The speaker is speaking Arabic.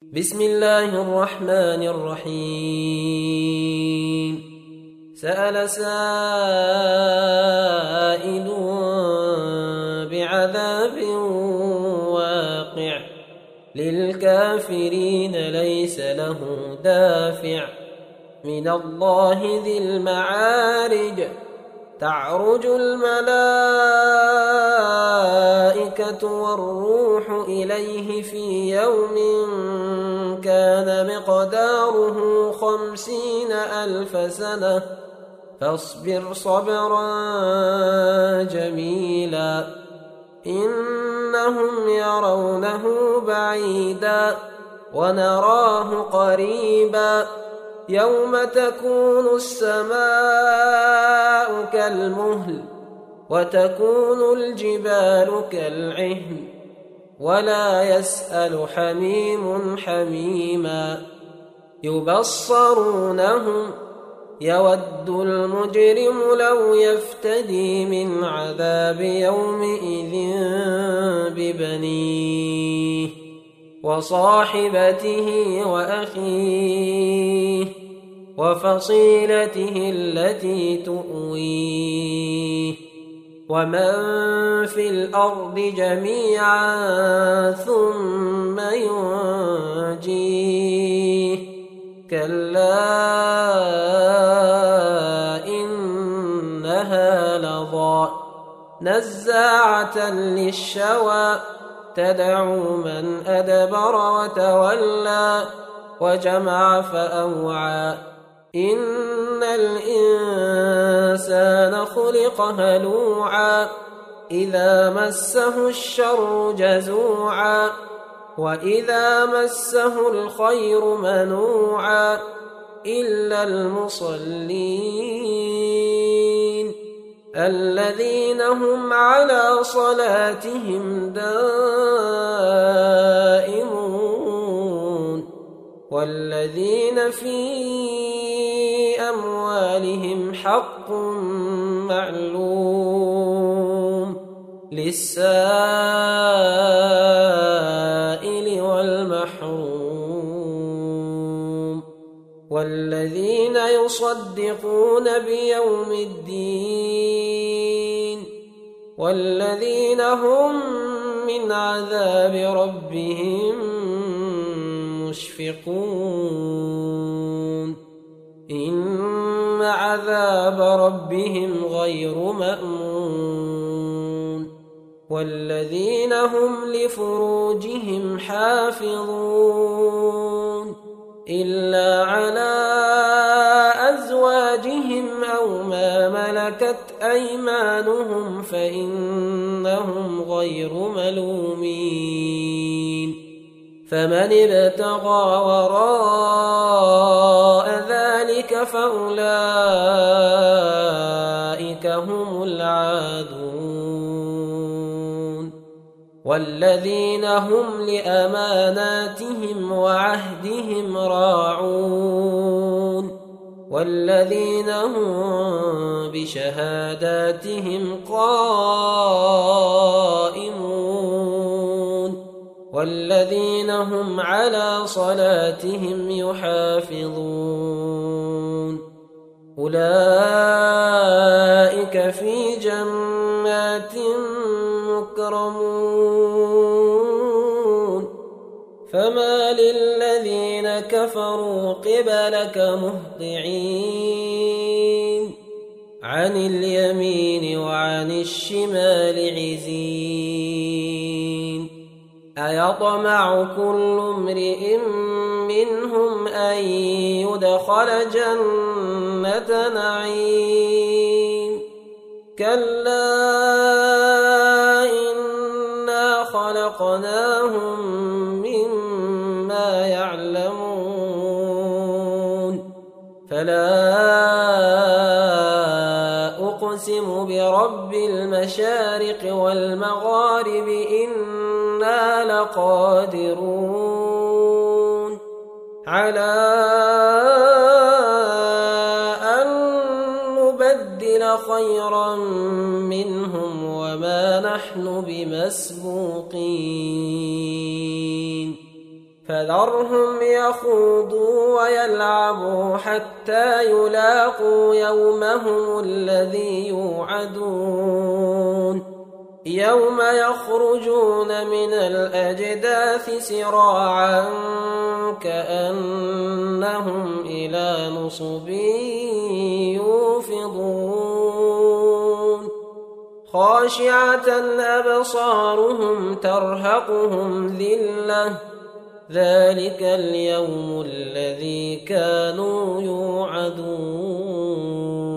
بسم الله الرحمن الرحيم سأل سائل بعذاب واقع للكافرين ليس له دافع من الله ذي المعارج تعرج الملائكة والروح إليه في يوم كان مقداره 50,000 سنة فاصبر صبرا جميلا إنهم يرونه بعيدا ونراه قريبا يوم تكون السماء كالمهل وتكون الجبال كالعهن ولا يسأل حميم حميما يبصرونهم يود المجرم لو يفتدي من عذاب يومئذ ببنيه وصاحبته وأخيه وفصيلته التي تؤويه ومن في الأرض جميعا ثم ينجيه كلا إنها لظى نزاعة للشوى تدعو من أدبر وتولى وجمع فأوعى إن الإنسان خلق هلوعا إذا مسه الشر جزوعا وإذا مسه الخير منوعا إلا المصلين الذين هم على صلاتهم دائمون والذين في أموالهم حق معلوم للسائل والمحروم والذين يصدقون بيوم الدين والذين هم من عذاب ربهم مشفقون إن عذاب ربهم غير مأمون والذين هم لفروجهم حافظون إلا على أزواجهم أو ما ملكت أيمانهم فإنهم غير ملومين فمن ابتغى وراء ذلك فأولئك هم العادون والذين هم لأماناتهم وعهدهم راعون والذين هم بشهاداتهم قائمون والذين هم على صلاتهم يحافظون أولئك في جنات مكرمون فما للذين كفروا قبلك مهطعين عن اليمين وعن الشمال عزين أيطمع كل امرئ منهم أن يدخل جنة نعيم كلا إنا خلقناهم مما يعلمون فلا أقسم برب المشارق والمغارب إنا لقادرون على أن نبدل خيرا منهم وما نحن بمسبوقين فذرهم يخوضوا ويلعبوا حتى يلاقوا يومهم الذي يوعدون يوم يخرجون من الأجداث سراعا كأنهم إلى نصب يوفضون خاشعة أبصارهم ترهقهم ذلة ذلك اليوم الذي كانوا يوعدون